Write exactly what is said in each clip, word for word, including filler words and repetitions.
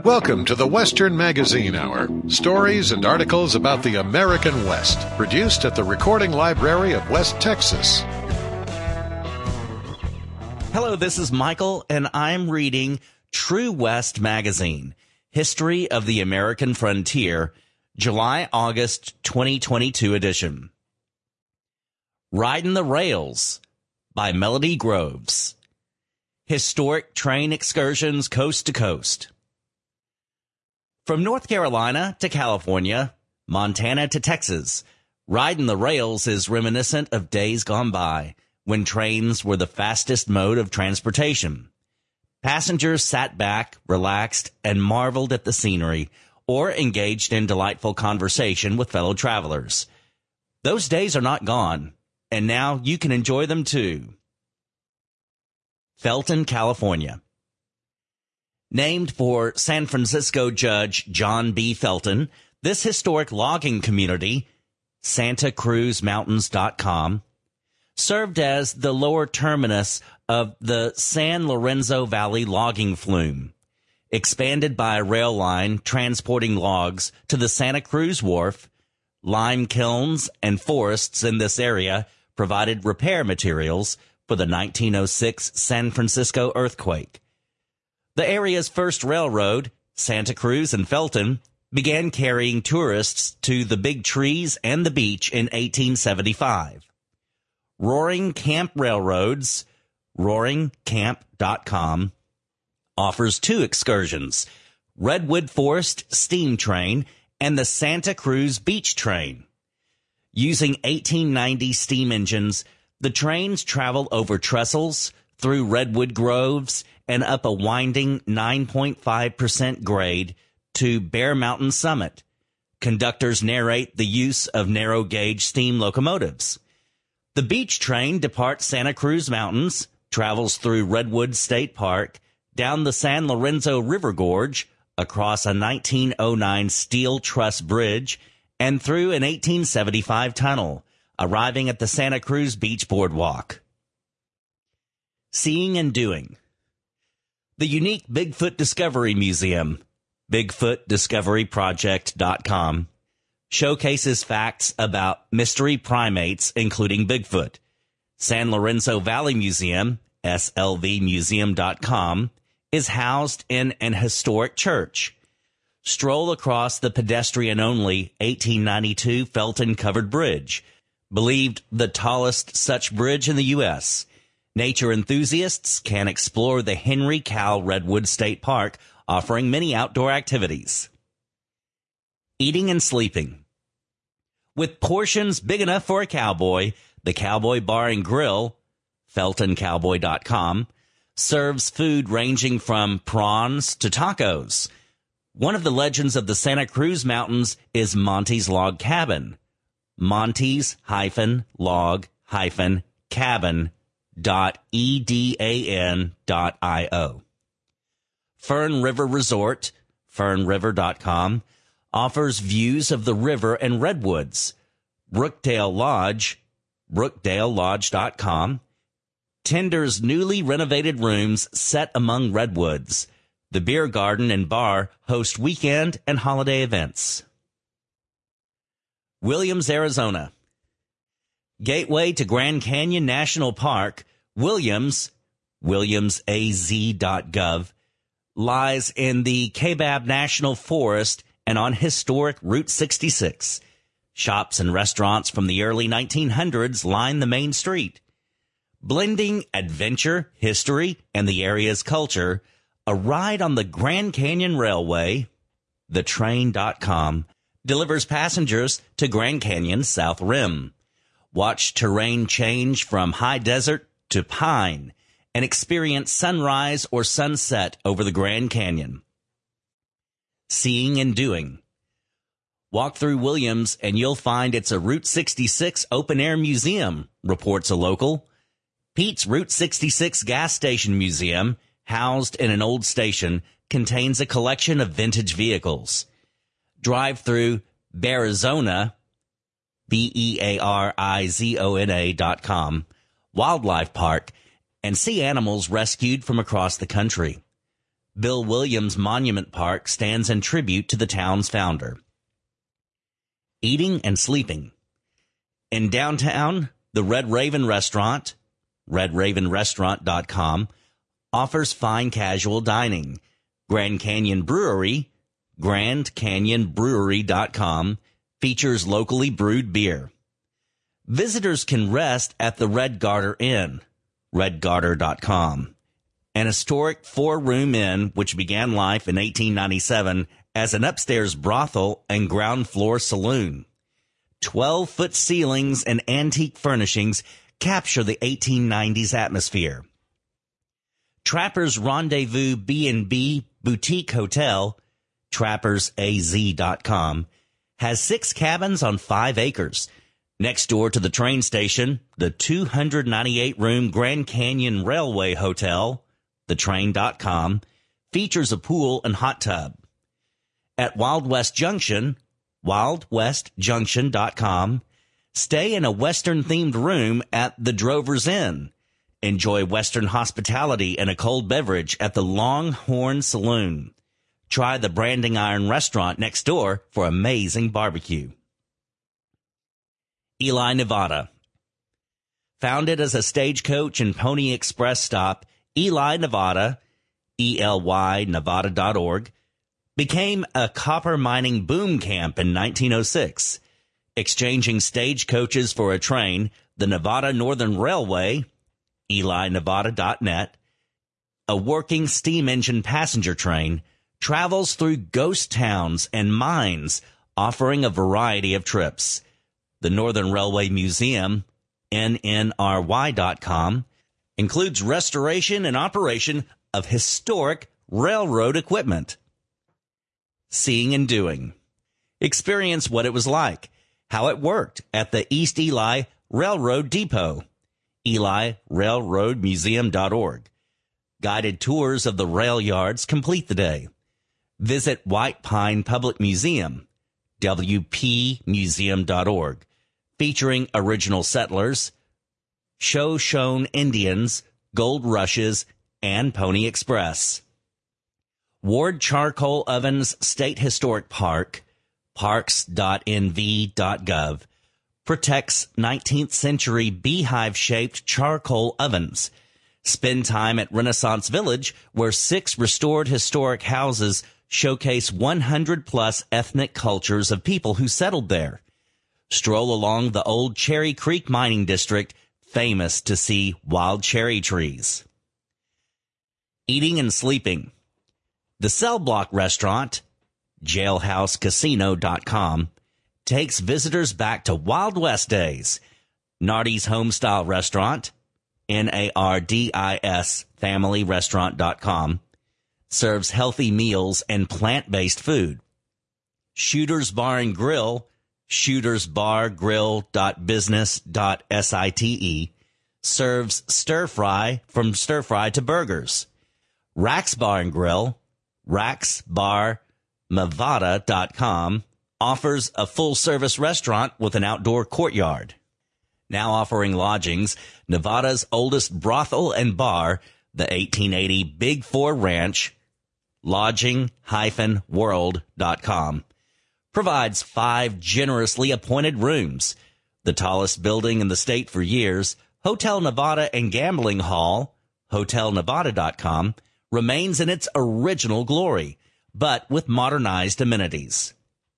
Welcome to the Western Magazine Hour. Stories and articles about the American West. Produced at the Recording Library of West Texas. Hello, this is Michael, and I'm reading True West Magazine, History of the American Frontier, July-August twenty twenty-two edition. Ridin' the Rails by Melody Groves. Historic train excursions coast to coast. From North Carolina to California, Montana to Texas, riding the rails is reminiscent of days gone by when trains were the fastest mode of transportation. Passengers sat back, relaxed, and marveled at the scenery or engaged in delightful conversation with fellow travelers. Those days are not gone, and now you can enjoy them too. Felton, California. Named for San Francisco Judge John B. Felton, this historic logging community, Santa Cruz Mountains dot com, served as the lower terminus of the San Lorenzo Valley logging flume, expanded by a rail line transporting logs to the Santa Cruz Wharf. Lime kilns and forests in this area provided repair materials for the nineteen oh six San Francisco earthquake. The area's first railroad, Santa Cruz and Felton, began carrying tourists to the big trees and the beach in eighteen seventy-five. Roaring Camp Railroads, roaring camp dot com, offers two excursions, Redwood Forest Steam Train and the Santa Cruz Beach Train. Using eighteen ninety steam engines, the trains travel over trestles, through redwood groves, and up a winding nine point five percent grade to Bear Mountain Summit. Conductors narrate the use of narrow-gauge steam locomotives. The beach train departs Santa Cruz Mountains, travels through Redwood State Park, down the San Lorenzo River Gorge, across a nineteen oh nine steel truss bridge, and through an eighteen seventy-five tunnel, arriving at the Santa Cruz Beach Boardwalk. Seeing and Doing. The unique Bigfoot Discovery Museum, Bigfoot Discovery Project dot com, showcases facts about mystery primates, including Bigfoot. San Lorenzo Valley Museum, S L V museum dot com, is housed in an historic church. Stroll across the pedestrian-only eighteen ninety-two Felton Covered Bridge, believed the tallest such bridge in the U S Nature enthusiasts can explore the Henry Cowell Redwood State Park, offering many outdoor activities. Eating and sleeping. With portions big enough for a cowboy, the Cowboy Bar and Grill, Felton Cowboy dot com, serves food ranging from prawns to tacos. One of the legends of the Santa Cruz Mountains is Monty's Log Cabin. Monty's log cabin dot edan dot io. Fern River Resort, fern river dot com, offers views of the river and redwoods. Brookdale Lodge, brookdale lodge dot com, tenders newly renovated rooms set among redwoods. The beer garden and bar host weekend and holiday events. Williams, Arizona. Gateway to Grand Canyon National Park, Williams, williams a z dot gov, lies in the Kaibab National Forest and on historic Route sixty-six. Shops and restaurants from the early nineteen hundreds line the main street. Blending adventure, history, and the area's culture, a ride on the Grand Canyon Railway, the train dot com, delivers passengers to Grand Canyon's South Rim. Watch terrain change from high desert to pine and experience sunrise or sunset over the Grand Canyon. Seeing and Doing. Walk through Williams and you'll find it's a Route sixty-six open-air museum, reports a local. Pete's Route sixty-six gas station museum, housed in an old station, contains a collection of vintage vehicles. Drive through Bearizona, B E A R I Z O N A dot com, Wildlife Park, and see animals rescued from across the country. Bill Williams Monument Park stands in tribute to the town's founder. Eating and sleeping. In downtown, the Red Raven Restaurant, red raven restaurant dot com, offers fine casual dining. Grand Canyon Brewery, grand canyon brewery dot com, features locally brewed beer. Visitors can rest at the Red Garter Inn, red garter dot com, an historic four-room inn which began life in eighteen ninety-seven as an upstairs brothel and ground floor saloon. twelve-foot ceilings and antique furnishings capture the eighteen nineties atmosphere. Trappers Rendezvous B and B Boutique Hotel, trappers a z dot com, has six cabins on five acres. Next door to the train station, the two hundred ninety-eight room Grand Canyon Railway Hotel, the train dot com, features a pool and hot tub. At Wild West Junction, wild west junction dot com, stay in a Western-themed room at the Drover's Inn. Enjoy Western hospitality and a cold beverage at the Longhorn Saloon. Try the Branding Iron Restaurant next door for amazing barbecue. Ely, Nevada. Founded as a stagecoach and Pony Express stop, Ely, Nevada, E L Y nevada dot org, became a copper mining boom camp in nineteen oh six. Exchanging stagecoaches for a train, the Nevada Northern Railway, Ely nevada dot net, a working steam engine passenger train, travels through ghost towns and mines, offering a variety of trips. The Northern Railway Museum, N N R Y dot com, includes restoration and operation of historic railroad equipment. Seeing and doing. Experience what it was like, how it worked at the East Ely Railroad Depot, Ely Railroad Museum dot org. Guided tours of the rail yards complete the day. Visit White Pine Public Museum, W P museum dot org, featuring original settlers, Shoshone Indians, gold rushes, and Pony Express. Ward Charcoal Ovens State Historic Park, parks dot n v dot gov, protects nineteenth century beehive-shaped charcoal ovens. Spend time at Renaissance Village, where six restored historic houses showcase one hundred plus ethnic cultures of people who settled there. Stroll along the old Cherry Creek Mining District, famous to see wild cherry trees. Eating and sleeping. The Cell Block Restaurant, jailhouse casino dot com, takes visitors back to Wild West days. Nardi's Homestyle Restaurant, N A R D I S family restaurant dot com, serves healthy meals and plant-based food. Shooter's Bar and Grill, shooters bar grill dot business dot site, serves stir-fry from stir-fry to burgers. Rax Bar and Grill, rax bar mavada dot com, offers a full-service restaurant with an outdoor courtyard. Now offering lodgings, Nevada's oldest brothel and bar, the eighteen eighty Big Four Ranch, lodging dash world dot com, provides five generously appointed rooms. The tallest building in the state for years, Hotel Nevada and Gambling Hall, hotel nevada dot com, remains in its original glory, but with modernized amenities.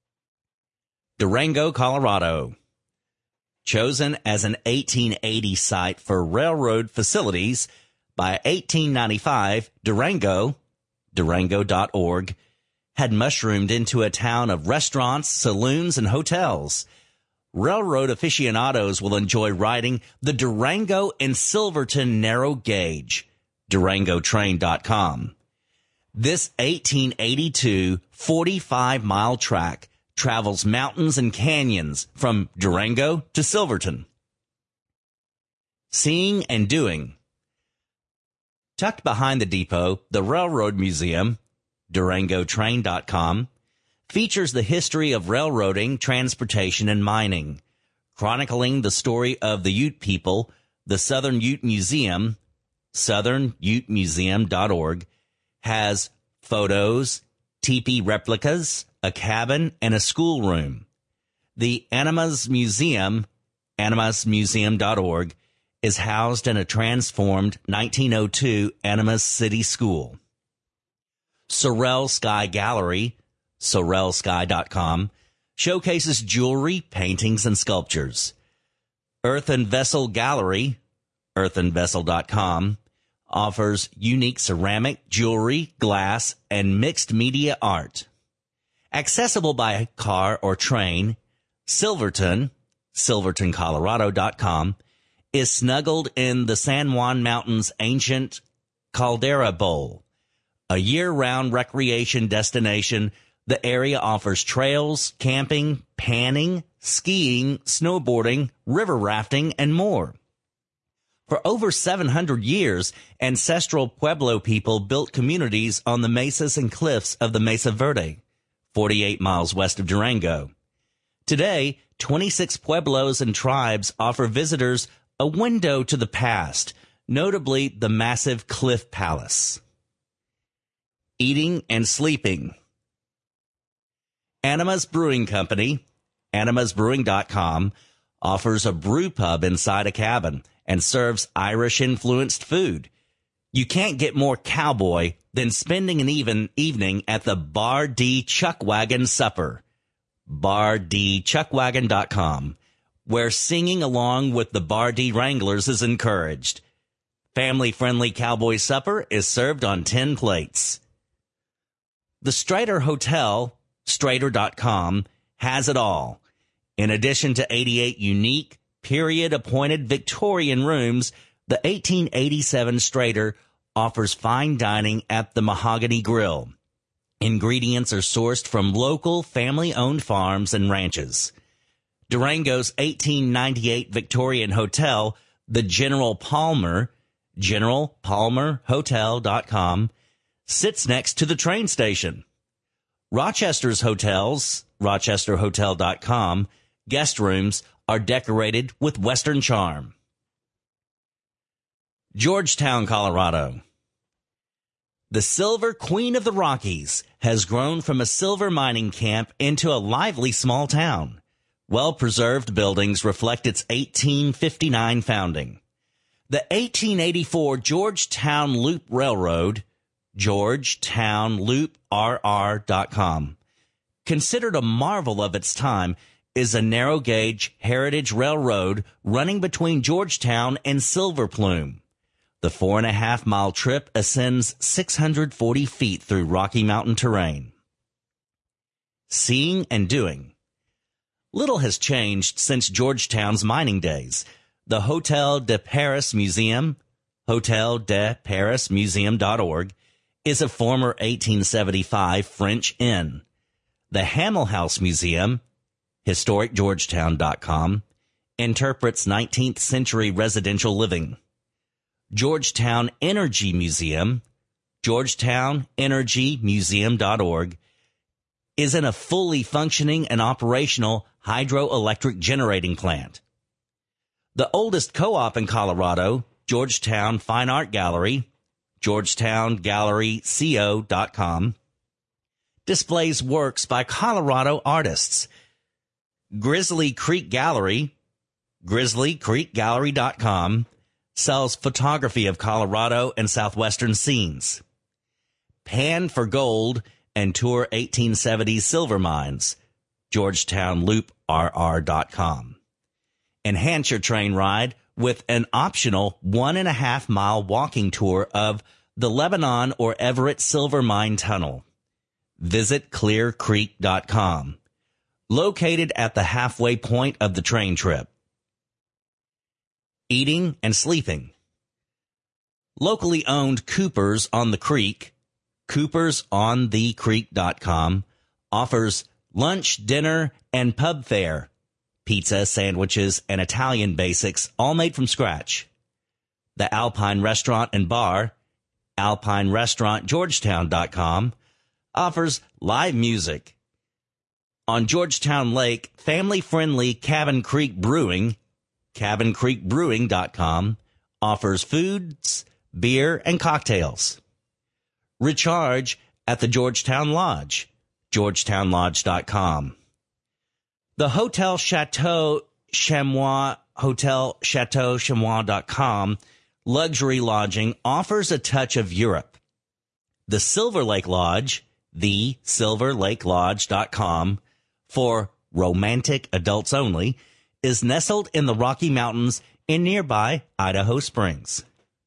Durango, Colorado. Chosen as an eighteen eighty site for railroad facilities, by eighteen ninety-five, Durango, durango dot org, had mushroomed into a town of restaurants, saloons, and hotels. Railroad aficionados will enjoy riding the Durango and Silverton Narrow Gauge, durango train dot com. This eighteen eighty-two forty-five mile track travels mountains and canyons from Durango to Silverton. Seeing and doing. Tucked behind the depot, the Railroad Museum, durango train dot com, features the history of railroading, transportation, and mining. Chronicling the story of the Ute people, the Southern Ute Museum, southern ute museum dot org, has photos, teepee replicas, a cabin, and a schoolroom. The Animas Museum, animas museum dot org, is housed in a transformed nineteen oh two Animas City School. Sorel Sky Gallery, sorel sky dot com, showcases jewelry, paintings, and sculptures. Earthen Vessel Gallery, earthen vessel dot com, offers unique ceramic, jewelry, glass, and mixed media art. Accessible by car or train, Silverton, silverton colorado dot com, is snuggled in the San Juan Mountains' ancient Caldera Bowl. A year-round recreation destination, the area offers trails, camping, panning, skiing, snowboarding, river rafting, and more. For over seven hundred years, ancestral Pueblo people built communities on the mesas and cliffs of the Mesa Verde, forty-eight miles west of Durango. Today, twenty-six pueblos and tribes offer visitors a window to the past, notably the massive Cliff Palace. Eating and sleeping. Animas Brewing Company, animas brewing dot com, offers a brew pub inside a cabin and serves Irish-influenced food. You can't get more cowboy than spending an even evening at the Bar D Chuckwagon Supper, bar d chuckwagon dot com, where singing along with the Bar D Wranglers is encouraged. Family-friendly cowboy supper is served on tin plates. The Strater Hotel, strater dot com, has it all. In addition to eighty-eight unique, period-appointed Victorian rooms, the eighteen eighty-seven Strater offers fine dining at the Mahogany Grill. Ingredients are sourced from local family-owned farms and ranches. Durango's eighteen ninety-eight Victorian Hotel, the General Palmer, general palmer hotel dot com, sits next to the train station. Rochester's hotels, rochester hotel dot com, guest rooms are decorated with Western charm. Georgetown, Colorado. The Silver Queen of the Rockies has grown from a silver mining camp into a lively small town. Well-preserved buildings reflect its eighteen fifty-nine founding. The eighteen eighty-four Georgetown Loop Railroad, georgetown loop r r dot com, considered a marvel of its time, is a narrow-gauge heritage railroad running between Georgetown and Silver Plume. The four-and-a-half-mile trip ascends six hundred forty feet through Rocky Mountain terrain. Seeing and doing. Little has changed since Georgetown's mining days. The Hotel de Paris Museum, hotel de paris museum dot org, is a former eighteen seventy-five French inn. The Hamel House Museum, historic georgetown dot com, interprets nineteenth century residential living. Georgetown Energy Museum, georgetown energy museum dot org, is in a fully functioning and operational hydroelectric generating plant. The oldest co-op in Colorado, Georgetown Fine Art Gallery, georgetown gallery co dot com, displays works by Colorado artists. Grizzly Creek Gallery, grizzly creek gallery dot com, sells photography of Colorado and southwestern scenes. Pan for Gold and tour eighteen seventies silver mines, georgetown loop r r dot com. Enhance your train ride with an optional one and a half mile walking tour of the Lebanon or Everett Silver Mine Tunnel. Visit clear creek dot com, located at the halfway point of the train trip. Eating and sleeping. Locally owned Cooper's on the Creek, coopers on the creek dot com, offers lunch, dinner, and pub fare. Pizza, sandwiches, and Italian basics, all made from scratch. The Alpine Restaurant and Bar, alpine restaurant georgetown dot com, offers live music. On Georgetown Lake, family-friendly Cabin Creek Brewing, cabin creek brewing dot com, offers foods, beer, and cocktails. Recharge at the Georgetown Lodge, georgetown lodge dot com. The Hotel Chateau Chamois, hotel chateau chamois dot com luxury lodging offers a touch of Europe. The Silver Lake Lodge, the silver lake lodge dot com, for romantic adults only, is nestled in the Rocky Mountains in nearby Idaho Springs.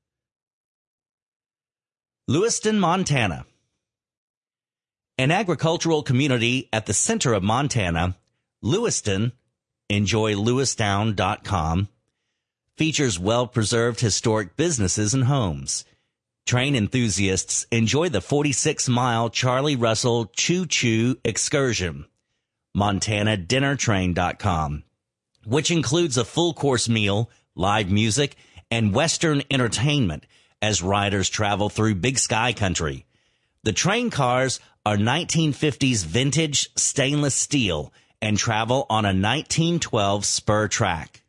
Lewiston, Montana. An agricultural community at the center of Montana, Lewiston, enjoy lewistown dot com, features well-preserved historic businesses and homes. Train enthusiasts enjoy the forty-six mile Charlie Russell Choo Choo excursion, montana dinner train dot com, which includes a full-course meal, live music, and Western entertainment as riders travel through Big Sky Country. The train cars are nineteen fifties vintage stainless steel and travel on a nineteen twelve spur track.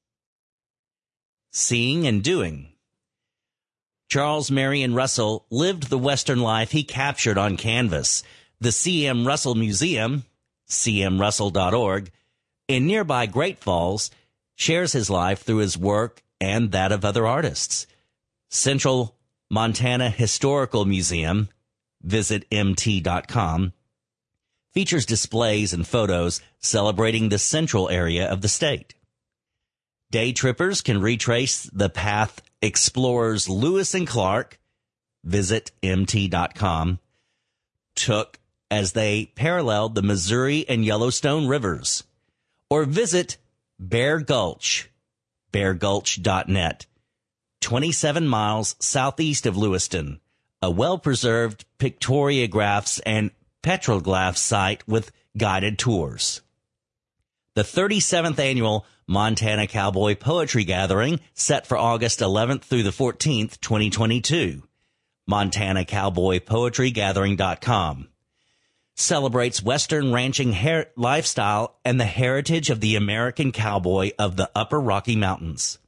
Seeing and doing. Charles Marion Russell lived the Western life he captured on canvas. The C M Russell Museum, c m russell dot org, in nearby Great Falls, shares his life through his work and that of other artists. Central Montana Historical Museum, visit m t dot com, features displays and photos celebrating the central area of the state. Day trippers can retrace the path explorers Lewis and Clark, visit m t dot com, took as they paralleled the Missouri and Yellowstone rivers. Or visit Bear Gulch, bear gulch dot net, twenty-seven miles southeast of Lewiston, a well-preserved pictographs and petroglyph site with guided tours. The thirty-seventh annual Montana Cowboy Poetry Gathering, set for August eleventh through the fourteenth, twenty twenty-two. montana cowboy poetry gathering dot com. Celebrates Western ranching her- lifestyle and the heritage of the American cowboy of the Upper Rocky Mountains.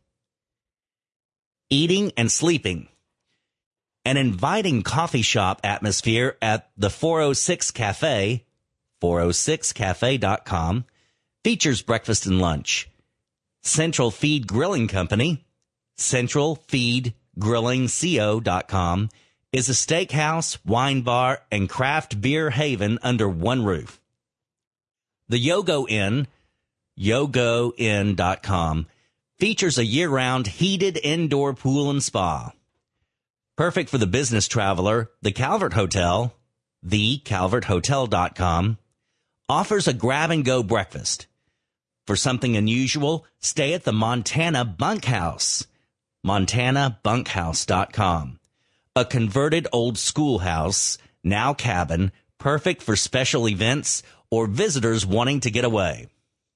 Eating and sleeping. An inviting coffee shop atmosphere at the four oh six Cafe, four oh six cafe dot com, features breakfast and lunch. Central Feed Grilling Company, central feed grilling co dot com, is a steakhouse, wine bar, and craft beer haven under one roof. The Yogo Inn, yogo inn dot com, features a year-round heated indoor pool and spa. Perfect for the business traveler, the Calvert Hotel, the calvert hotel dot com, offers a grab-and-go breakfast. For something unusual, stay at the Montana Bunkhouse, montana bunkhouse dot com, a converted old schoolhouse, now cabin, perfect for special events or visitors wanting to get away.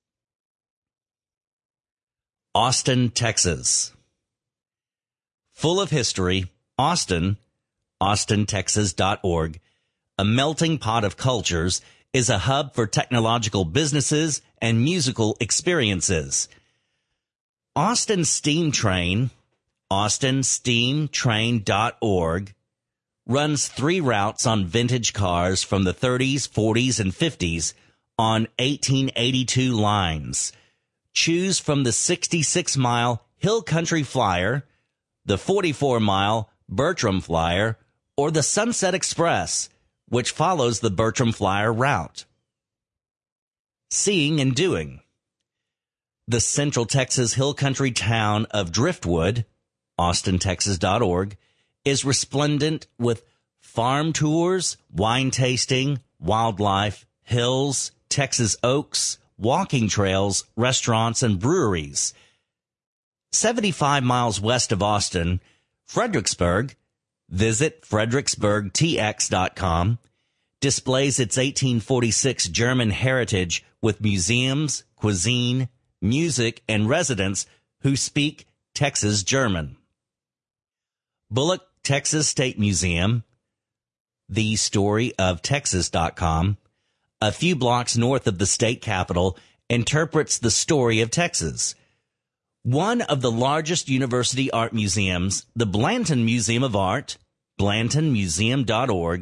Austin, Texas. Full of history, Austin, austin texas dot org, a melting pot of cultures, is a hub for technological businesses and musical experiences. Austin Steam Train, austin steam train dot org, runs three routes on vintage cars from the thirties, forties, and fifties on eighteen eighty-two lines. Choose from the sixty-six mile Hill Country Flyer, the forty-four mile Bertram Flyer, or the Sunset Express, which follows the Bertram Flyer route. Seeing and doing. The Central Texas Hill Country town of Driftwood, austin texas dot org, is resplendent with farm tours, wine tasting, wildlife, hills, Texas oaks, walking trails, restaurants, and breweries. seventy-five miles west of Austin, Fredericksburg, visit fredericksburg t x dot com, displays its eighteen forty-six German heritage with museums, cuisine, music, and residents who speak Texas German. Bullock Texas State Museum, the story of texas dot com, a few blocks north of the state capital, interprets the story of Texas. One of the largest university art museums, the Blanton Museum of Art, blanton museum dot org,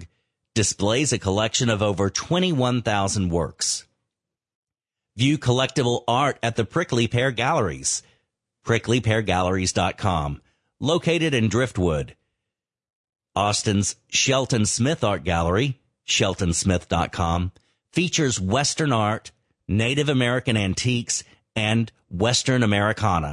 displays a collection of over twenty-one thousand works. View collectible art at the Prickly Pear Galleries, prickly pear galleries dot com, located in Driftwood. Austin's Shelton Smith Art Gallery, shelton smith dot com, features Western art, Native American antiques, and Western Americana.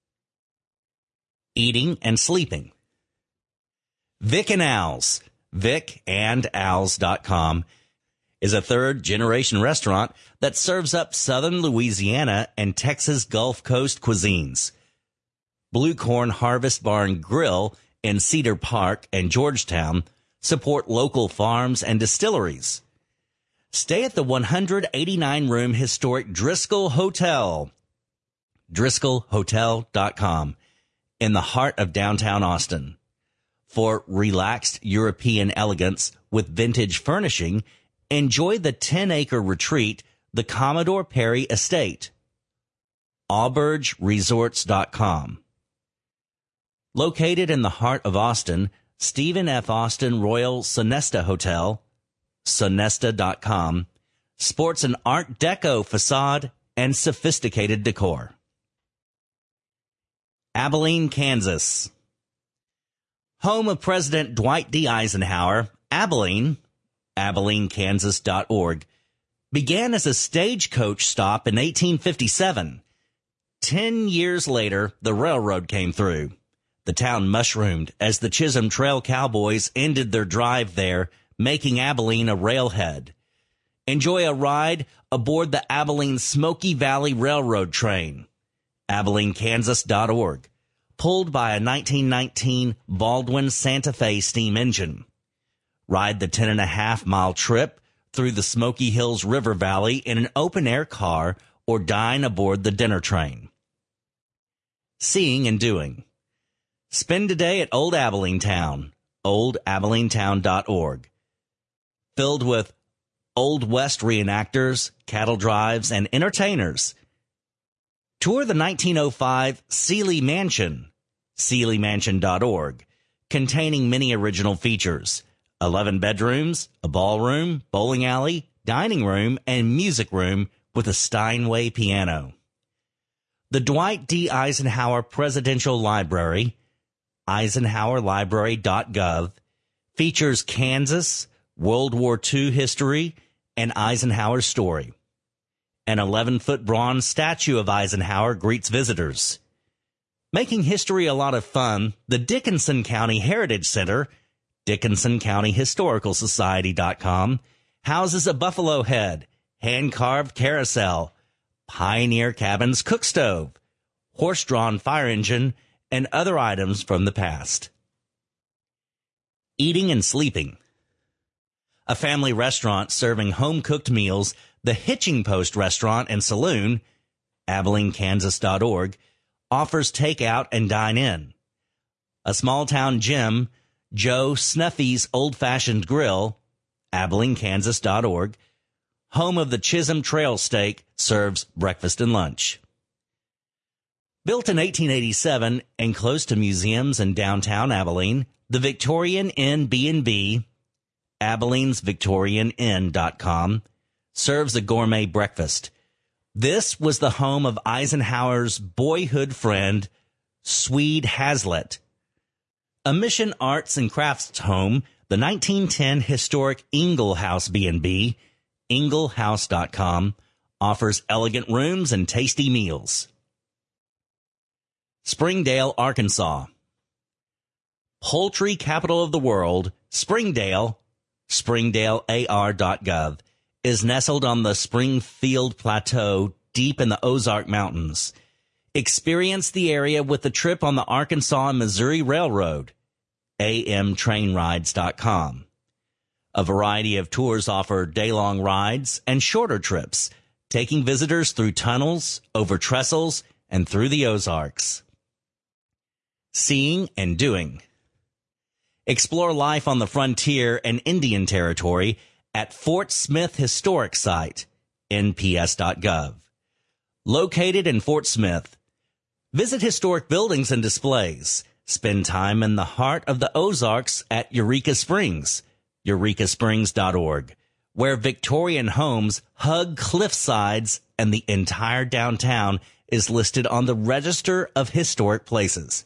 Eating and sleeping. Vic and Al's, vic and al's dot com, is a third-generation restaurant that serves up Southern Louisiana and Texas Gulf Coast cuisines. Blue Corn Harvest Barn Grill in Cedar Park and Georgetown support local farms and distilleries. Stay at the one hundred eighty-nine room historic Driscoll Hotel, driscoll hotel dot com, in the heart of downtown Austin. For relaxed European elegance with vintage furnishing, enjoy the ten-acre retreat, the Commodore Perry Estate. auberge resorts dot com. Located in the heart of Austin, Stephen F. Austin Royal Sonesta Hotel, sonesta dot com, sports an Art Deco facade and sophisticated decor. Abilene, Kansas. Home of President Dwight D. Eisenhower, Abilene, abilene kansas dot org, began as a stagecoach stop in eighteen fifty-seven. Ten years later, the railroad came through. The town mushroomed as the Chisholm Trail Cowboys ended their drive there, making Abilene a railhead. Enjoy a ride aboard the Abilene Smoky Valley Railroad train, abilene kansas dot org, pulled by a nineteen nineteen Baldwin Santa Fe steam engine. Ride the ten and a half mile trip through the Smoky Hills River Valley in an open-air car or dine aboard the dinner train. Seeing and doing. Spend a day at Old Abilene Town, old abilene town dot org. Filled with Old West reenactors, cattle drives, and entertainers. Tour the nineteen oh five Seeley Mansion, seeley mansion dot org, containing many original features. eleven bedrooms, a ballroom, bowling alley, dining room, and music room with a Steinway piano. The Dwight D. Eisenhower Presidential Library, eisenhower library dot gov, features Kansas, World War Two history, and Eisenhower's story. An eleven-foot bronze statue of Eisenhower greets visitors. Making history a lot of fun, the Dickinson County Heritage Center, dickinson county historical society dot com, houses a buffalo head, hand-carved carousel, Pioneer Cabins cook stove, horse-drawn fire engine, and other items from the past. Eating and sleeping. A family restaurant serving home-cooked meals, the Hitching Post Restaurant and Saloon, abilene kansas dot org, offers takeout and dine-in. A small-town gym, Joe Snuffy's Old-Fashioned Grill, abilene kansas dot org, home of the Chisholm Trail Steak, serves breakfast and lunch. Built in eighteen eighty-seven and close to museums in downtown Abilene, the Victorian Inn B and B, abilene's victorian inn dot com, serves a gourmet breakfast. This was the home of Eisenhower's boyhood friend, Swede Hazlitt. A Mission Arts and Crafts home, the nineteen ten historic Ingle House B and B, ingle house dot com, offers elegant rooms and tasty meals. Springdale, Arkansas. Poultry capital of the world, Springdale, springdale a r dot gov, is nestled on the Springfield Plateau deep in the Ozark Mountains. Experience the area with a trip on the Arkansas and Missouri Railroad, a m train rides dot com. A variety of tours offer day-long rides and shorter trips, taking visitors through tunnels, over trestles, and through the Ozarks. Seeing and doing. Explore life on the frontier and Indian Territory at Fort Smith Historic Site, n p s dot gov. Located in Fort Smith, visit historic buildings and displays. Spend time in the heart of the Ozarks at Eureka Springs, eureka springs dot org, where Victorian homes hug cliff sides and the entire downtown is listed on the Register of Historic Places.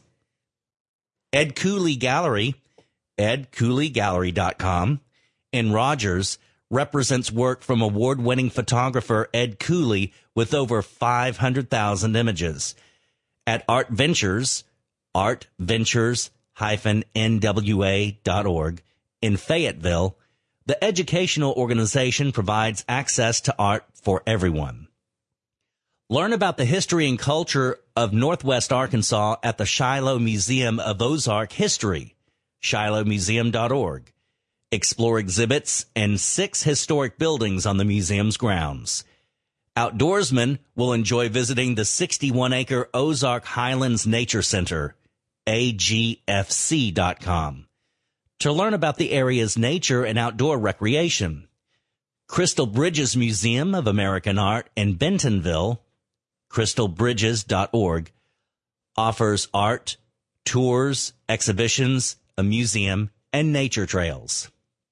Ed Cooley Gallery, ed cooley gallery dot com, in Rogers, represents work from award-winning photographer Ed Cooley with over five hundred thousand images. At Art Ventures, art ventures dash n w a dot org, in Fayetteville, the educational organization provides access to art for everyone. Learn about the history and culture of Northwest Arkansas at the Shiloh Museum of Ozark History, shiloh museum dot org. Explore exhibits and six historic buildings on the museum's grounds. Outdoorsmen will enjoy visiting the sixty-one acre Ozark Highlands Nature Center, a g f c dot com, to learn about the area's nature and outdoor recreation. Crystal Bridges Museum of American Art in Bentonville, crystal bridges dot org, offers art, tours, exhibitions, a museum, and nature trails.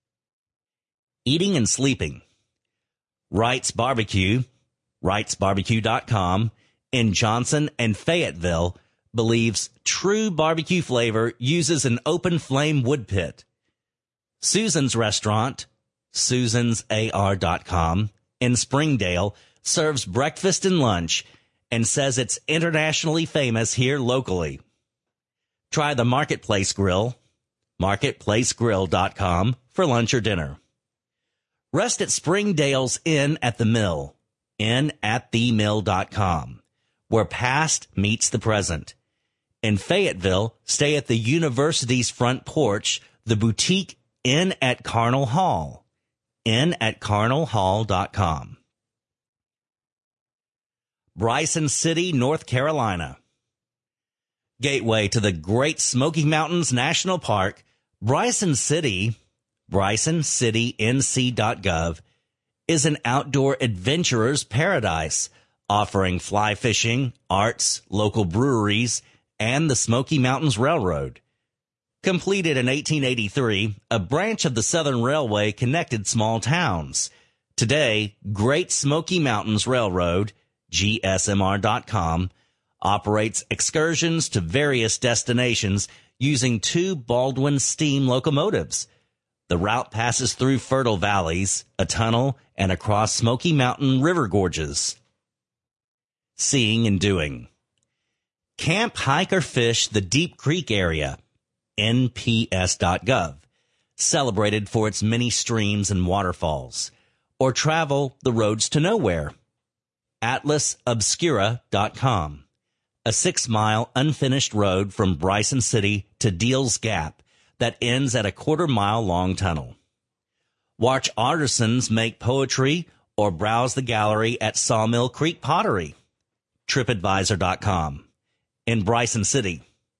Eating and sleeping. Wright's Barbecue, wrights barbecue dot com, in Johnson and Fayetteville, believes true barbecue flavor uses an open flame wood pit. Susan's Restaurant, susans a r dot com, in Springdale, serves breakfast and lunch and says it's internationally famous here locally. Try the Marketplace Grill, marketplace grill dot com, for lunch or dinner. Rest at Springdale's Inn at the Mill, inn at the mill dot com, where past meets the present. In Fayetteville, stay at the university's front porch, the boutique Inn at Carnal Hall, inn at carnal hall dot com. Bryson City, North Carolina. Gateway to the Great Smoky Mountains National Park, Bryson City, bryson city n c dot gov, is an outdoor adventurer's paradise, offering fly fishing, arts, local breweries, and the Smoky Mountains Railroad. Completed in eighteen eighty-three, a branch of the Southern Railway connected small towns. Today, Great Smoky Mountains Railroad, g s m r dot com, operates excursions to various destinations using two Baldwin steam locomotives. The route passes through fertile valleys, a tunnel, and across Smoky Mountain river gorges. Seeing and doing. Camp, hike, or fish the Deep Creek area, n p s dot gov, celebrated for its many streams and waterfalls. Or travel the roads to nowhere, atlas obscura dot com, a six-mile unfinished road from Bryson City to Deals Gap that ends at a quarter-mile-long tunnel. Watch artisans make poetry or browse the gallery at Sawmill Creek Pottery, tripadvisor dot com, in Bryson City.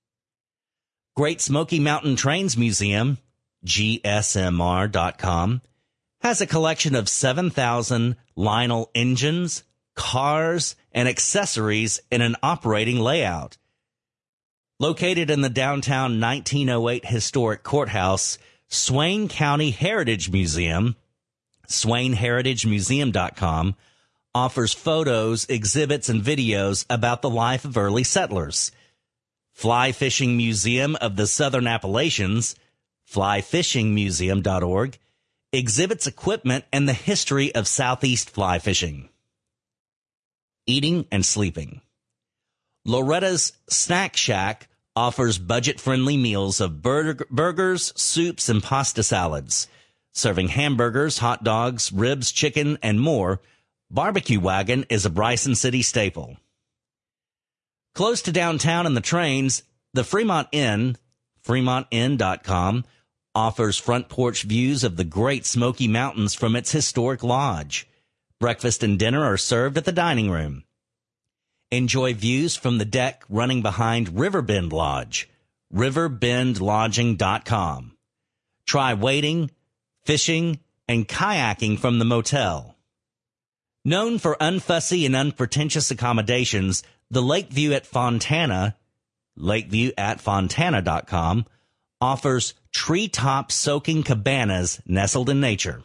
Great Smoky Mountain Trains Museum, g s m r dot com, has a collection of seven thousand Lionel engines, cars, and accessories in an operating layout. Located in the downtown nineteen oh eight historic courthouse, Swain County Heritage Museum, swain heritage museum dot com, offers photos, exhibits, and videos about the life of early settlers. Fly Fishing Museum of the Southern Appalachians, fly fishing museum dot org, exhibits equipment and the history of southeast fly fishing. Eating and sleeping. Loretta's Snack Shack offers budget-friendly meals of burger, burgers, soups, and pasta salads. Serving hamburgers, hot dogs, ribs, chicken, and more, Barbecue Wagon is a Bryson City staple. Close to downtown in the trains, the Fremont Inn, fremont inn dot com, offers front porch views of the Great Smoky Mountains from its historic lodge. Breakfast and dinner are served at the dining room. Enjoy views from the deck running behind Riverbend Lodge, river bend lodging dot com. Try wading, fishing, and kayaking from the motel. Known for unfussy and unpretentious accommodations, the Lakeview at Fontana, lakeview at fontana dot com, offers treetop soaking cabanas nestled in nature.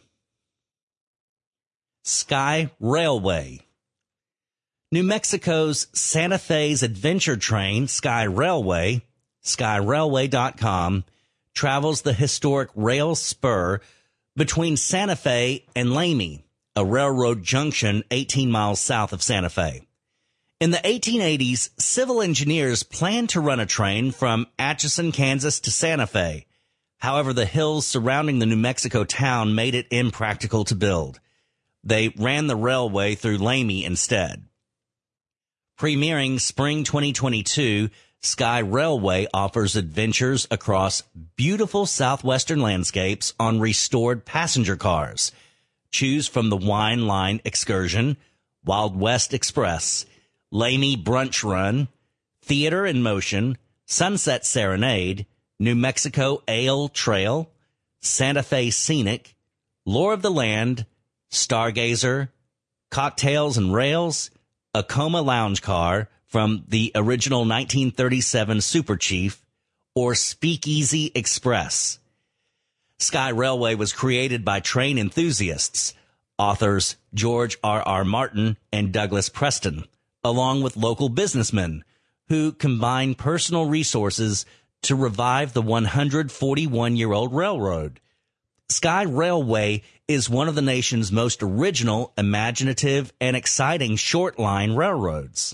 Sky Railway. New Mexico's Santa Fe's adventure train, Sky Railway, sky railway dot com, travels the historic rail spur between Santa Fe and Lamy, a railroad junction eighteen miles south of Santa Fe. In the eighteen eighties, civil engineers planned to run a train from Atchison, Kansas to Santa Fe. However, the hills surrounding the New Mexico town made it impractical to build. They ran the railway through Lamy instead. Premiering spring twenty twenty-two, Sky Railway offers adventures across beautiful southwestern landscapes on restored passenger cars. Choose from the Wine Line Excursion, Wild West Express, Lamy Brunch Run, Theater in Motion, Sunset Serenade, New Mexico Ale Trail, Santa Fe Scenic, Lore of the Land, Stargazer, Cocktails and Rails, a Coma Lounge Car from the original nineteen thirty-seven Super Chief, or Speakeasy Express. Sky Railway was created by train enthusiasts, authors George R. R. Martin and Douglas Preston, along with local businessmen who combined personal resources to revive the one hundred forty-one-year-old railroad. Sky Railway is one of the nation's most original, imaginative, and exciting short-line railroads.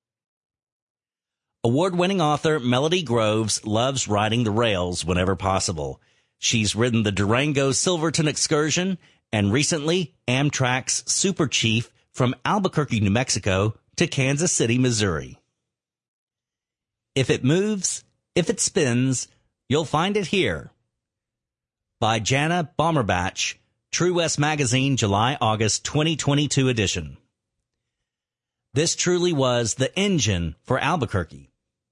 Award-winning author Melody Groves loves riding the rails whenever possible. She's ridden the Durango Silverton Excursion and recently Amtrak's Super Chief from Albuquerque, New Mexico to Kansas City, Missouri. If it moves, if it spins, you'll find it here. By Jana Bommerbach, True West Magazine, July-August twenty twenty-two edition. This truly was the engine for Albuquerque.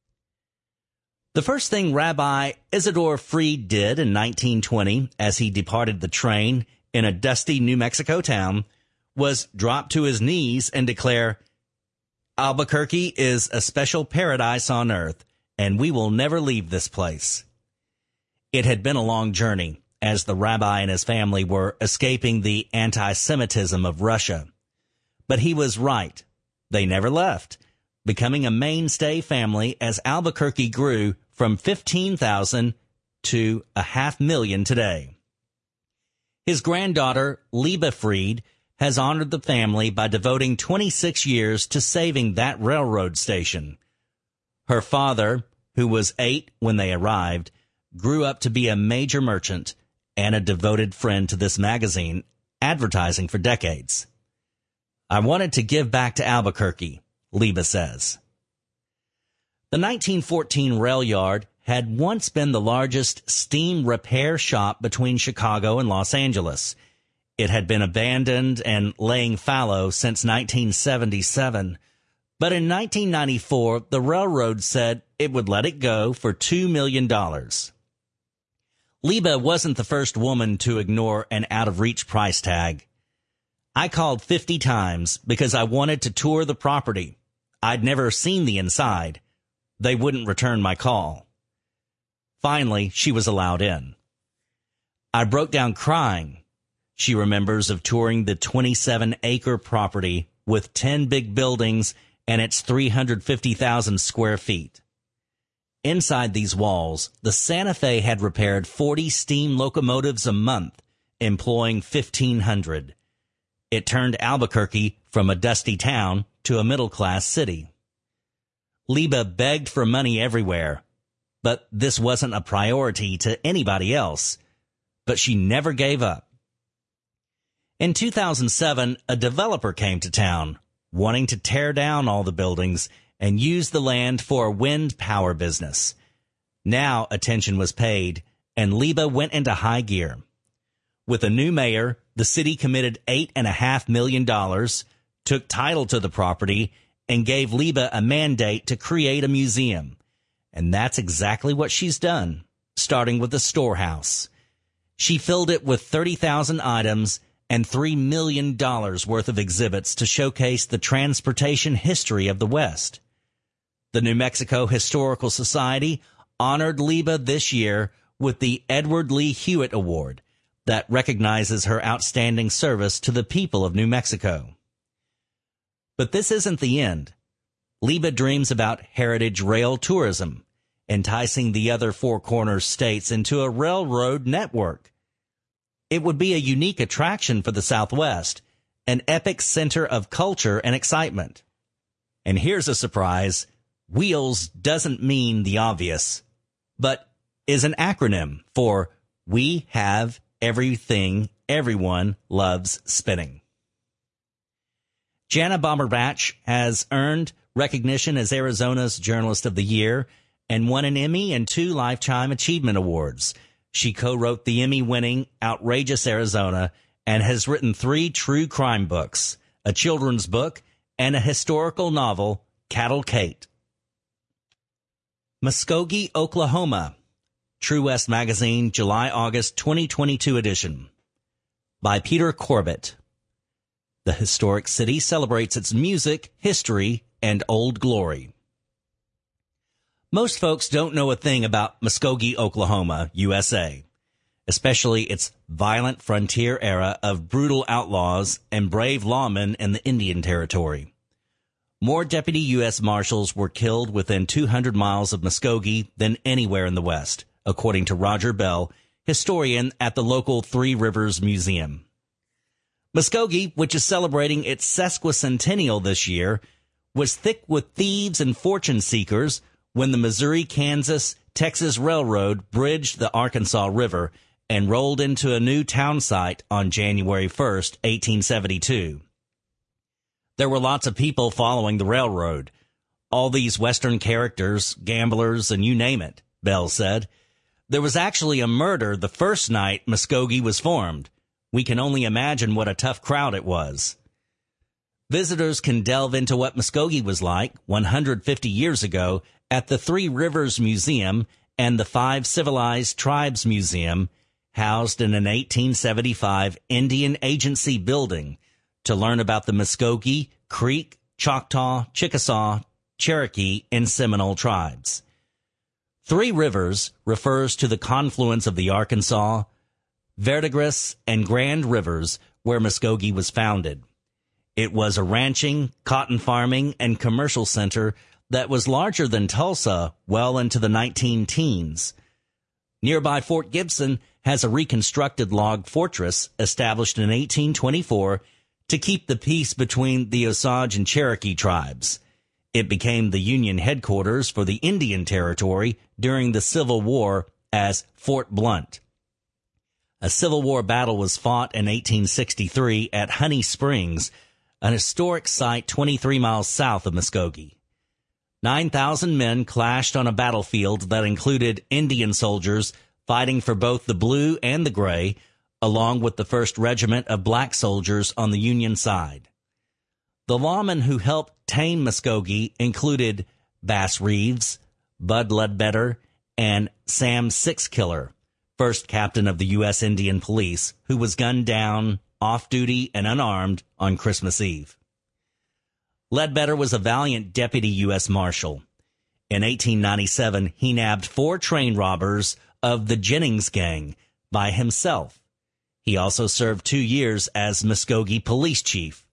The first thing Rabbi Isidore Freed did in nineteen twenty as he departed the train in a dusty New Mexico town was drop to his knees and declare, "Albuquerque is a special paradise on earth, and we will never leave this place." It had been a long journey, as the rabbi and his family were escaping the anti-Semitism of Russia. But he was right. They never left, becoming a mainstay family as Albuquerque grew from fifteen thousand to a half million today. His granddaughter, Liba Freed, has honored the family by devoting twenty-six years to saving that railroad station. Her father, who was eight when they arrived, grew up to be a major merchant and a devoted friend to this magazine, advertising for decades. "I wanted to give back to Albuquerque," Liba says. The nineteen fourteen rail yard had once been the largest steam repair shop between Chicago and Los Angeles. It had been abandoned and laying fallow since nineteen seventy-seven, but in nineteen ninety-four, the railroad said it would let it go for two million dollars. Liba wasn't the first woman to ignore an out-of-reach price tag. "I called fifty times because I wanted to tour the property. I'd never seen the inside. They wouldn't return my call." Finally, she was allowed in. "I broke down crying," she remembers of touring the twenty-seven acre property with ten big buildings and its three hundred fifty thousand square feet. Inside these walls, the Santa Fe had repaired forty steam locomotives a month, employing fifteen hundred. It turned Albuquerque from a dusty town to a middle-class city. Liba begged for money everywhere, but this wasn't a priority to anybody else. But she never gave up. In two thousand seven, a developer came to town, wanting to tear down all the buildings and use the land for a wind power business. Now attention was paid, and Liba went into high gear. With a new mayor, the city committed eight and a half million dollars, took title to the property, and gave Liba a mandate to create a museum. And that's exactly what she's done, starting with the storehouse. She filled it with thirty thousand items and three million dollars worth of exhibits to showcase the transportation history of the West. The New Mexico Historical Society honored Liba this year with the Edward Lee Hewitt Award that recognizes her outstanding service to the people of New Mexico. But this isn't the end. Liba dreams about heritage rail tourism, enticing the other Four Corners states into a railroad network. It would be a unique attraction for the Southwest, an epic center of culture and excitement. And here's a surprise. WHEELS doesn't mean the obvious, but is an acronym for We Have Everything Everyone Loves Spinning. Jana Bomberbatch has earned recognition as Arizona's Journalist of the Year and won an Emmy and two Lifetime Achievement Awards. She co-wrote the Emmy-winning Outrageous Arizona and has written three true crime books, a children's book, and a historical novel, Cattle Kate. Muskogee, Oklahoma. True West Magazine, July-August twenty twenty-two edition. By Peter Corbett. The historic city celebrates its music, history, and old glory. Most folks don't know a thing about Muskogee, Oklahoma, U S A, especially its violent frontier era of brutal outlaws and brave lawmen in the Indian Territory. More deputy U S Marshals were killed within two hundred miles of Muskogee than anywhere in the West, according to Roger Bell, historian at the local Three Rivers Museum. Muskogee, which is celebrating its sesquicentennial this year, was thick with thieves and fortune seekers when the Missouri-Kansas-Texas Railroad bridged the Arkansas River and rolled into a new town site on January first, eighteen seventy-two. There were lots of people following the railroad. All these Western characters, gamblers, and you name it, Bell said. There was actually a murder the first night Muskogee was formed. We can only imagine what a tough crowd it was. Visitors can delve into what Muskogee was like one hundred fifty years ago at the Three Rivers Museum and the Five Civilized Tribes Museum, housed in an eighteen seventy-five Indian Agency building, to learn about the Muskogee, Creek, Choctaw, Chickasaw, Cherokee, and Seminole tribes. Three Rivers refers to the confluence of the Arkansas, Verdigris, and Grand Rivers where Muskogee was founded. It was a ranching, cotton farming, and commercial center that was larger than Tulsa well into the nineteen teens. Nearby Fort Gibson has a reconstructed log fortress established in eighteen twenty-four to keep the peace between the Osage and Cherokee tribes. It became the Union headquarters for the Indian Territory during the Civil War as Fort Blunt. A Civil War battle was fought in eighteen sixty-three at Honey Springs, an historic site twenty-three miles south of Muskogee. nine thousand men clashed on a battlefield that included Indian soldiers fighting for both the blue and the gray, along with the first Regiment of black soldiers on the Union side. The lawmen who helped tame Muskogee included Bass Reeves, Bud Ledbetter, and Sam Sixkiller, first captain of the U S Indian Police, who was gunned down, off-duty and unarmed, on Christmas Eve. Ledbetter was a valiant deputy U S Marshal. In eighteen ninety-seven, he nabbed four train robbers of the Jennings Gang by himself. He also served two years as Muskogee police chief.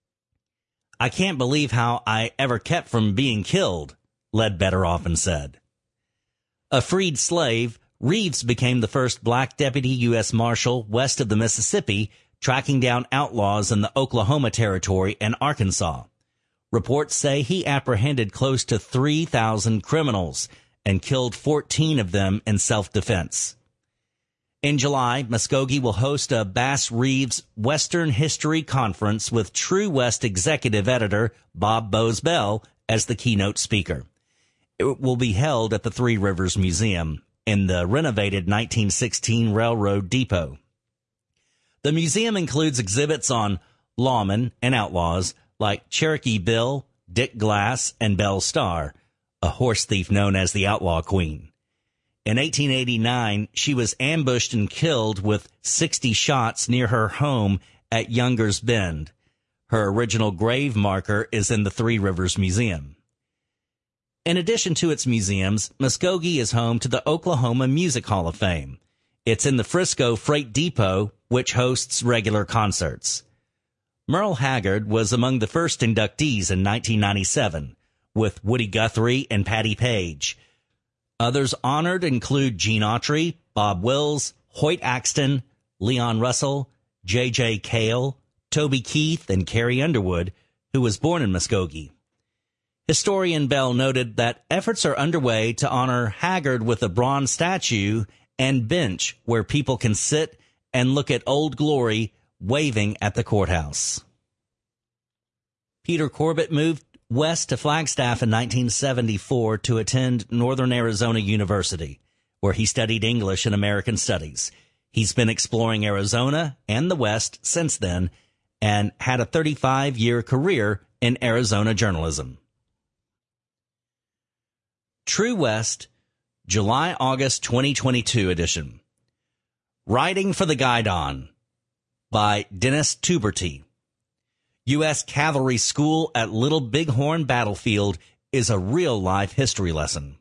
"I can't believe how I ever kept from being killed," Ledbetter often said. A freed slave, Reeves became the first black deputy U S Marshal west of the Mississippi, tracking down outlaws in the Oklahoma Territory and Arkansas. Reports say he apprehended close to three thousand criminals and killed fourteen of them in self-defense. In July, Muskogee will host a Bass Reeves Western History Conference with True West executive editor Bob Bose Bell as the keynote speaker. It will be held at the Three Rivers Museum in the renovated nineteen sixteen Railroad Depot. The museum includes exhibits on lawmen and outlaws like Cherokee Bill, Dick Glass, and Belle Starr, a horse thief known as the Outlaw Queen. In eighteen eighty-nine, she was ambushed and killed with sixty shots near her home at Younger's Bend. Her original grave marker is in the Three Rivers Museum. In addition to its museums, Muskogee is home to the Oklahoma Music Hall of Fame. It's in the Frisco Freight Depot, which hosts regular concerts. Merle Haggard was among the first inductees in nineteen ninety-seven, with Woody Guthrie and Patti Page. Others honored include Gene Autry, Bob Wills, Hoyt Axton, Leon Russell, J J Cale, Toby Keith, and Carrie Underwood, who was born in Muskogee. Historian Bell noted that efforts are underway to honor Haggard with a bronze statue and bench where people can sit and look at Old Glory waving at the courthouse. Peter Corbett moved west to Flagstaff in nineteen seventy-four to attend Northern Arizona University, where he studied English and American Studies. He's been exploring Arizona and the West since then and had a thirty-five-year career in Arizona journalism. True West, July-August twenty twenty-two edition. Writing for the Guidon by Dennis Tuberty. U S Cavalry School at Little Bighorn Battlefield is a real-life history lesson.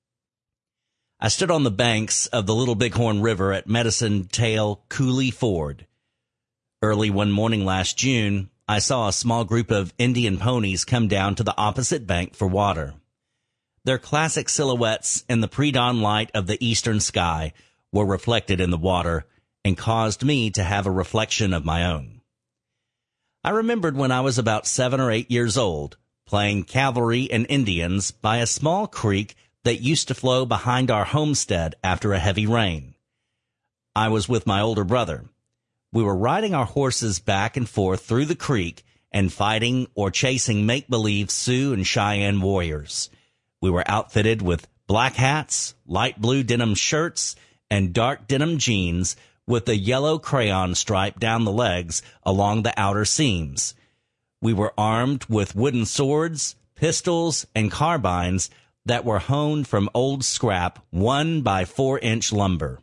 I stood on the banks of the Little Bighorn River at Medicine Tail Coulee Ford. Early one morning last June, I saw a small group of Indian ponies come down to the opposite bank for water. Their classic silhouettes in the pre-dawn light of the eastern sky were reflected in the water and caused me to have a reflection of my own. I remembered when I was about seven or eight years old, playing cavalry and Indians by a small creek that used to flow behind our homestead after a heavy rain. I was with my older brother. We were riding our horses back and forth through the creek and fighting or chasing make-believe Sioux and Cheyenne warriors. We were outfitted with black hats, light blue denim shirts, and dark denim jeans with a yellow crayon stripe down the legs along the outer seams. We were armed with wooden swords, pistols, and carbines that were honed from old scrap one by four inch lumber.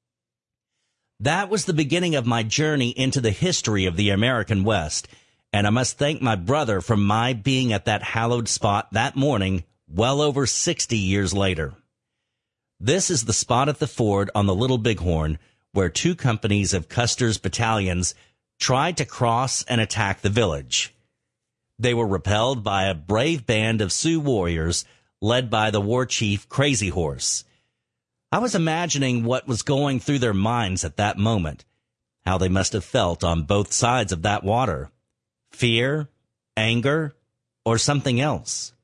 That was the beginning of my journey into the history of the American West, and I must thank my brother for my being at that hallowed spot that morning well over sixty years later. This is the spot at the ford on the Little Bighorn where two companies of Custer's battalions tried to cross and attack the village. They were repelled by a brave band of Sioux warriors led by the war chief Crazy Horse. I was imagining what was going through their minds at that moment, how they must have felt on both sides of that water. Fear, anger, or something else.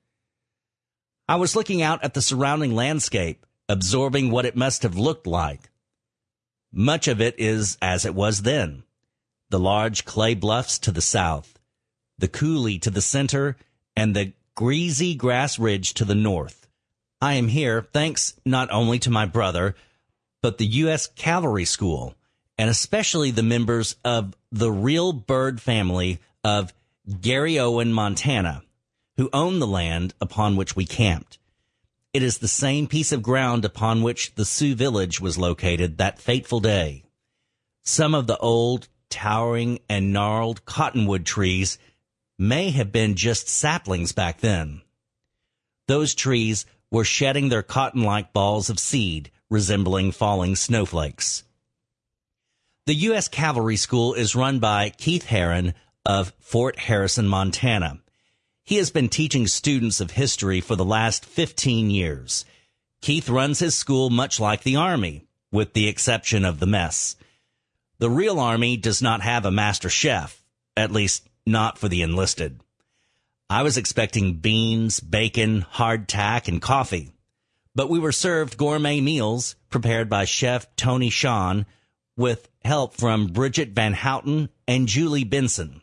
I was looking out at the surrounding landscape, absorbing what it must have looked like. Much of it is as it was then. The large clay bluffs to the south, the coulee to the center, and the greasy grass ridge to the north. I am here thanks not only to my brother, but the U S Cavalry School, and especially the members of the Real Bird family of Garryowen, Montana, who own the land upon which we camped. It is the same piece of ground upon which the Sioux village was located that fateful day. Some of the old, towering, and gnarled cottonwood trees may have been just saplings back then. Those trees were shedding their cotton-like balls of seed, resembling falling snowflakes. The U S Cavalry School is run by Keith Herron of Fort Harrison, Montana. He has been teaching students of history for the last fifteen years. Keith runs his school much like the Army, with the exception of the mess. The real Army does not have a master chef, at least not for the enlisted. I was expecting beans, bacon, hardtack, and coffee, but we were served gourmet meals prepared by Chef Tony Sean with help from Bridget Van Houten and Julie Benson.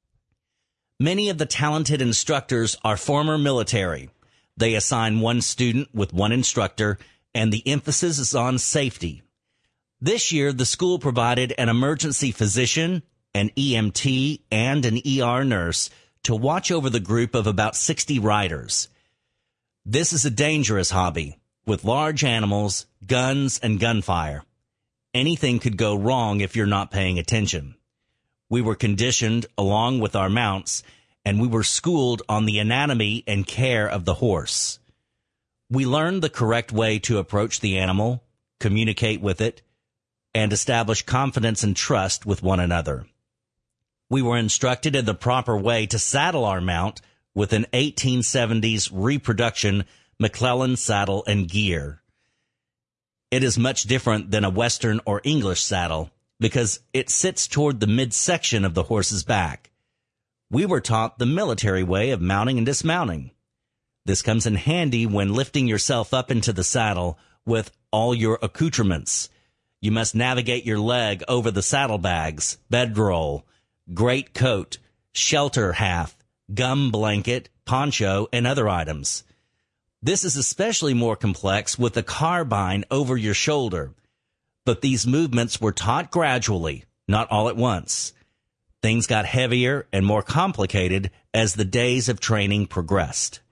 Many of the talented instructors are former military. They assign one student with one instructor, and the emphasis is on safety. This year, the school provided an emergency physician, an E M T, and an E R nurse to watch over the group of about sixty riders. This is a dangerous hobby, with large animals, guns, and gunfire. Anything could go wrong if you're not paying attention. We were conditioned along with our mounts, and we were schooled on the anatomy and care of the horse. We learned the correct way to approach the animal, communicate with it, and establish confidence and trust with one another. We were instructed in the proper way to saddle our mount with an eighteen seventies reproduction McClellan saddle and gear. It is much different than a Western or English saddle because it sits toward the midsection of the horse's back. We were taught the military way of mounting and dismounting. This comes in handy when lifting yourself up into the saddle with all your accoutrements. You must navigate your leg over the saddlebags, bedroll, great coat, shelter half, gum blanket, poncho, and other items. This is especially more complex with the carbine over your shoulder. But these movements were taught gradually, not all at once. Things got heavier and more complicated as the days of training progressed.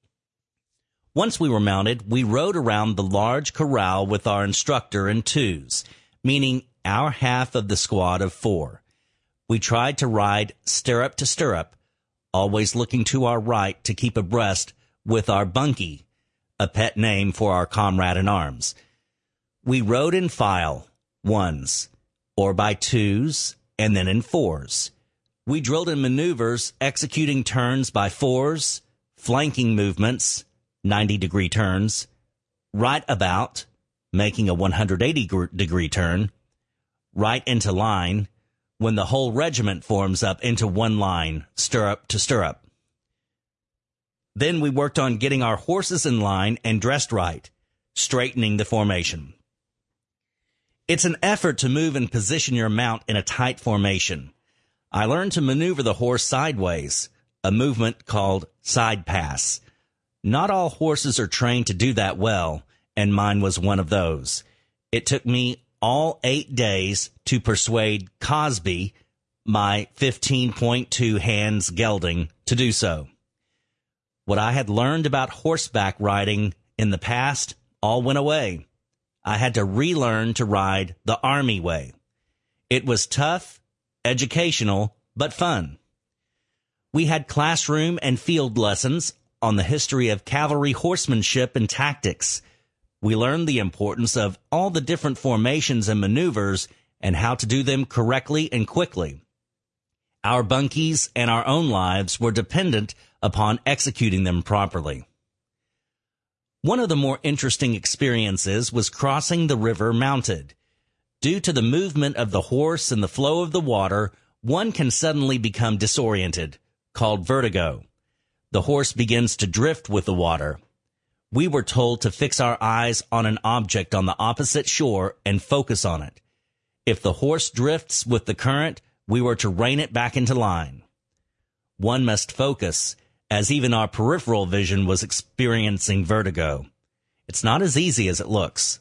Once we were mounted, we rode around the large corral with our instructor in twos, meaning our half of the squad of four. We tried to ride stirrup to stirrup, always looking to our right to keep abreast with our bunkie, a pet name for our comrade in arms. We rode in file, ones, or by twos, and then in fours. We drilled in maneuvers, executing turns by fours, flanking movements, ninety-degree turns, right about, making a one hundred eighty degree turn, right into line, when the whole regiment forms up into one line, stirrup to stirrup. Then we worked on getting our horses in line and dressed right, straightening the formation. It's an effort to move and position your mount in a tight formation. I learned to maneuver the horse sideways, a movement called side pass. Not all horses are trained to do that well, and mine was one of those. It took me all eight days to persuade Cosby, my fifteen point two Hans gelding, to do so. What I had learned about horseback riding in the past all went away. I had to relearn to ride the Army way. It was tough, educational, but fun. We had classroom and field lessons on the history of cavalry horsemanship and tactics. We learned the importance of all the different formations and maneuvers and how to do them correctly and quickly. Our bunkies and our own lives were dependent upon executing them properly. One of the more interesting experiences was crossing the river mounted. Due to the movement of the horse and the flow of the water, one can suddenly become disoriented, called vertigo. The horse begins to drift with the water. We were told to fix our eyes on an object on the opposite shore and focus on it. If the horse drifts with the current, we were to rein it back into line. One must focus, as even our peripheral vision was experiencing vertigo. It's not as easy as it looks.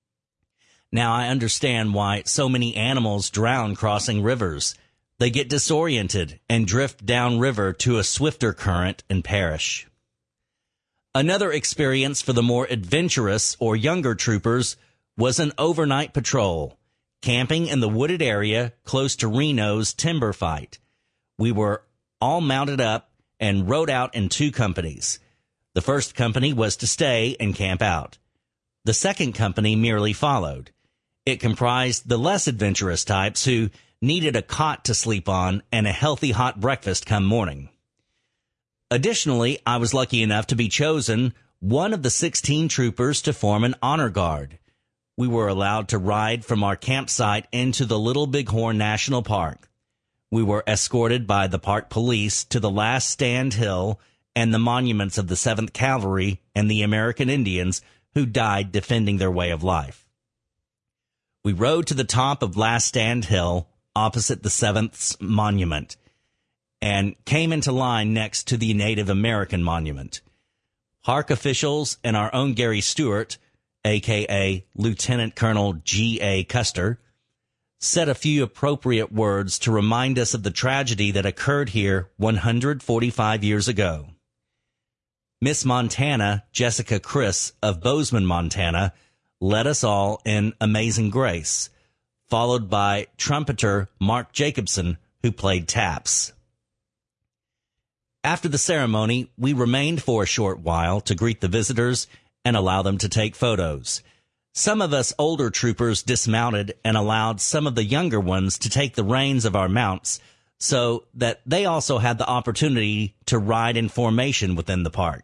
Now I understand why so many animals drown crossing rivers. They get disoriented and drift downriver to a swifter current and perish. Another experience for the more adventurous or younger troopers was an overnight patrol, camping in the wooded area close to Reno's timber fight. We were all mounted up and rode out in two companies. The first company was to stay and camp out. The second company merely followed. It comprised the less adventurous types who needed a cot to sleep on and a healthy hot breakfast come morning. Additionally, I was lucky enough to be chosen one of the sixteen troopers to form an honor guard. We were allowed to ride from our campsite into the Little Bighorn National Park. We were escorted by the park police to the last stand hill and the monuments of the seventh Cavalry and the American Indians who died defending their way of life. We rode to the top of Last Stand Hill, opposite the seventh's monument, and came into line next to the Native American monument. Park officials and our own Gary Stewart, a k a. Lieutenant Colonel G A. Custer, said a few appropriate words to remind us of the tragedy that occurred here one hundred forty-five years ago. Miss Montana, Jessica Criss of Bozeman, Montana, led us all in Amazing Grace, followed by trumpeter Mark Jacobson, who played taps. After the ceremony, we remained for a short while to greet the visitors and allow them to take photos. Some of us older troopers dismounted and allowed some of the younger ones to take the reins of our mounts so that they also had the opportunity to ride in formation within the park.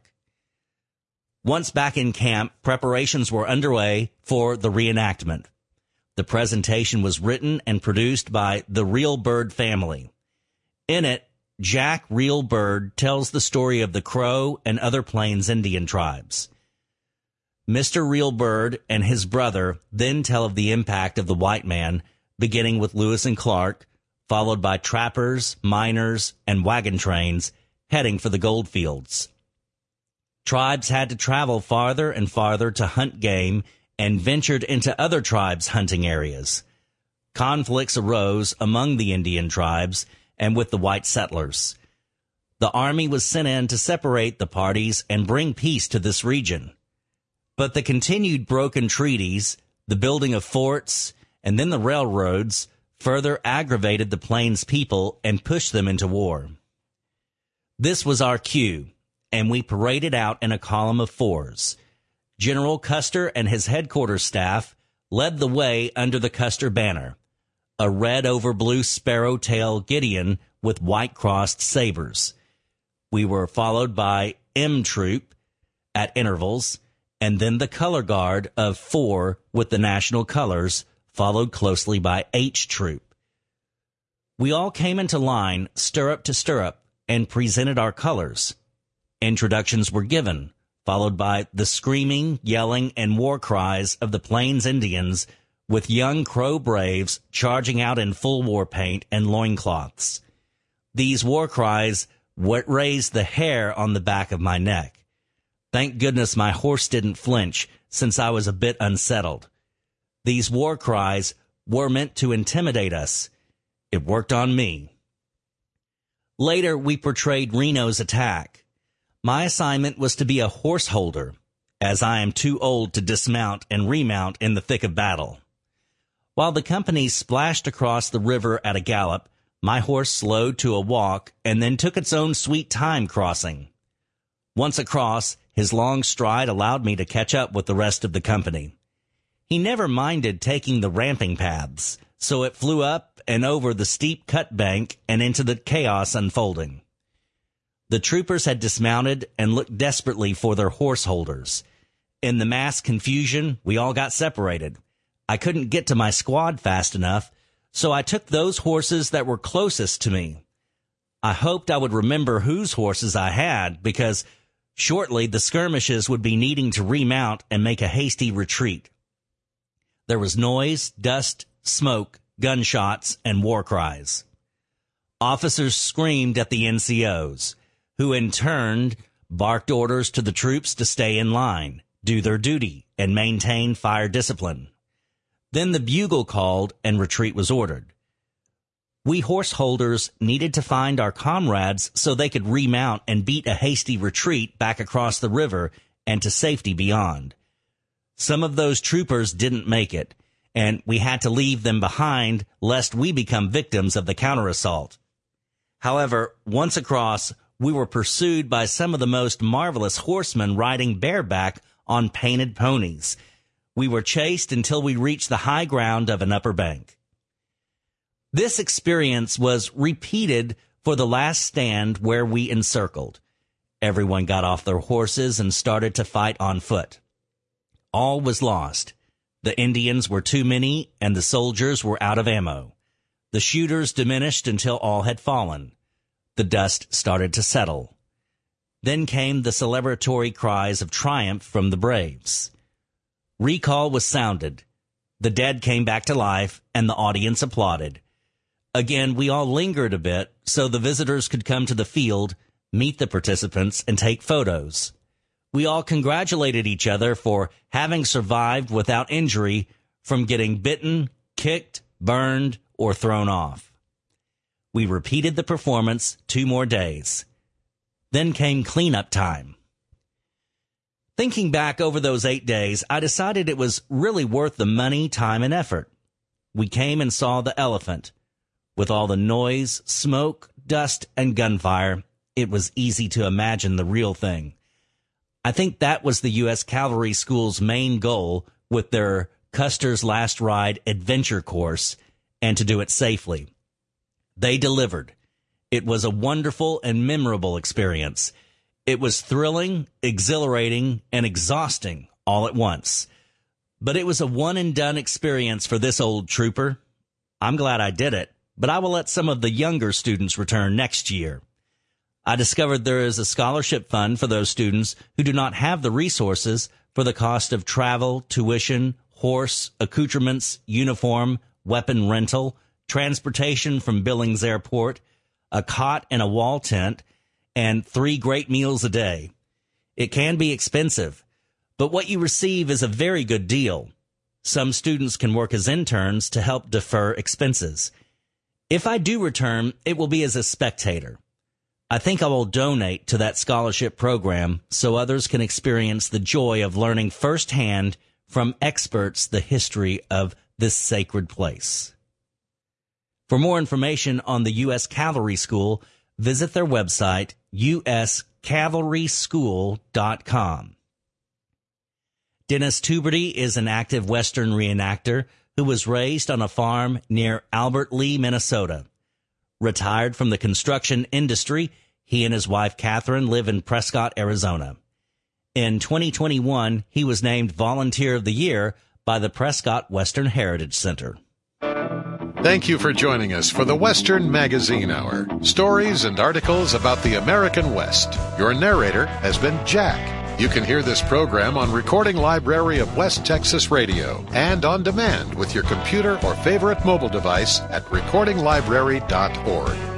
Once back in camp, preparations were underway for the reenactment. The presentation was written and produced by the Real Bird family. In it, Jack Real Bird tells the story of the Crow and other Plains Indian tribes. Mister Real Bird and his brother then tell of the impact of the white man, beginning with Lewis and Clark, followed by trappers, miners, and wagon trains heading for the gold fields. Tribes had to travel farther and farther to hunt game and ventured into other tribes' hunting areas. Conflicts arose among the Indian tribes and with the white settlers. The army was sent in to separate the parties and bring peace to this region. But the continued broken treaties, the building of forts, and then the railroads further aggravated the Plains people and pushed them into war. This was our cue, and we paraded out in a column of fours. General Custer and his headquarters staff led the way under the Custer banner, a red over blue sparrow-tail Gideon with white-crossed sabers. We were followed by M Troop at intervals, and then the color guard of four with the national colors, followed closely by H Troop. We all came into line, stirrup to stirrup, and presented our colors. Introductions were given, followed by the screaming, yelling, and war cries of the Plains Indians, with young Crow braves charging out in full war paint and loincloths. These war cries raised the hair on the back of my neck. Thank goodness my horse didn't flinch, since I was a bit unsettled. These war cries were meant to intimidate us. It worked on me. Later, we portrayed Reno's attack. My assignment was to be a horse holder, as I am too old to dismount and remount in the thick of battle. While the company splashed across the river at a gallop, my horse slowed to a walk and then took its own sweet time crossing. Once across, his long stride allowed me to catch up with the rest of the company. He never minded taking the ramping paths, so it flew up and over the steep cut bank and into the chaos unfolding. The troopers had dismounted and looked desperately for their horse holders. In the mass confusion, we all got separated. I couldn't get to my squad fast enough, so I took those horses that were closest to me. I hoped I would remember whose horses I had, because shortly the skirmishes would be needing to remount and make a hasty retreat. There was noise, dust, smoke, gunshots, and war cries. Officers screamed at the N C Os, who in turn barked orders to the troops to stay in line, do their duty, and maintain fire discipline. Then the bugle called and retreat was ordered. We horse holders needed to find our comrades so they could remount and beat a hasty retreat back across the river and to safety beyond. Some of those troopers didn't make it, and we had to leave them behind lest we become victims of the counterassault. However, once across, we were pursued by some of the most marvelous horsemen riding bareback on painted ponies. We were chased until we reached the high ground of an upper bank. This experience was repeated for the last stand where we encircled. Everyone got off their horses and started to fight on foot. All was lost. The Indians were too many and the soldiers were out of ammo. The shooters diminished until all had fallen. The dust started to settle. Then came the celebratory cries of triumph from the braves. Recall was sounded. The dead came back to life, and the audience applauded. Again, we all lingered a bit so the visitors could come to the field, meet the participants, and take photos. We all congratulated each other for having survived without injury from getting bitten, kicked, burned, or thrown off. We repeated the performance two more days. Then came cleanup time. Thinking back over those eight days, I decided it was really worth the money, time, and effort. We came and saw the elephant. With all the noise, smoke, dust, and gunfire, it was easy to imagine the real thing. I think that was the U S Cavalry School's main goal with their Custer's Last Ride adventure course, and to do it safely. They delivered. It was a wonderful and memorable experience. It was thrilling, exhilarating, and exhausting all at once. But it was a one-and-done experience for this old trooper. I'm glad I did it, but I will let some of the younger students return next year. I discovered there is a scholarship fund for those students who do not have the resources for the cost of travel, tuition, horse, accoutrements, uniform, weapon rental, transportation from Billings Airport, a cot and a wall tent, and three great meals a day. It can be expensive, but what you receive is a very good deal. Some students can work as interns to help defer expenses. If I do return, it will be as a spectator. I think I will donate to that scholarship program so others can experience the joy of learning firsthand from experts the history of this sacred place. For more information on the U S Cavalry School, visit their website, u s cavalry school dot com. Dennis Tuberty is an active Western reenactor who was raised on a farm near Albert Lea, Minnesota. Retired from the construction industry, he and his wife Catherine live in Prescott, Arizona. In twenty twenty-one, he was named Volunteer of the Year by the Prescott Western Heritage Center. Thank you for joining us for the Western Magazine Hour. Stories and articles about the American West. Your narrator has been Jack. You can hear this program on Recording Library of West Texas Radio and on demand with your computer or favorite mobile device at recording library dot org.